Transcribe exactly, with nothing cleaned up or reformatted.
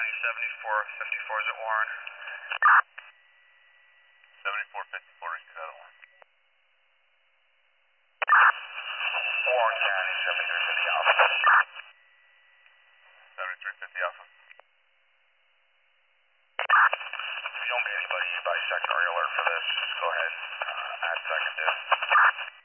County, seventy-four fifty-four, is it Warren? seventy-four fifty-four, reach out of one. Warren County, seventy-three fifty Alpha. seventy-three fifty Alpha. If you don't get anybody by secondary alert for this, just go ahead and uh, add second, dude.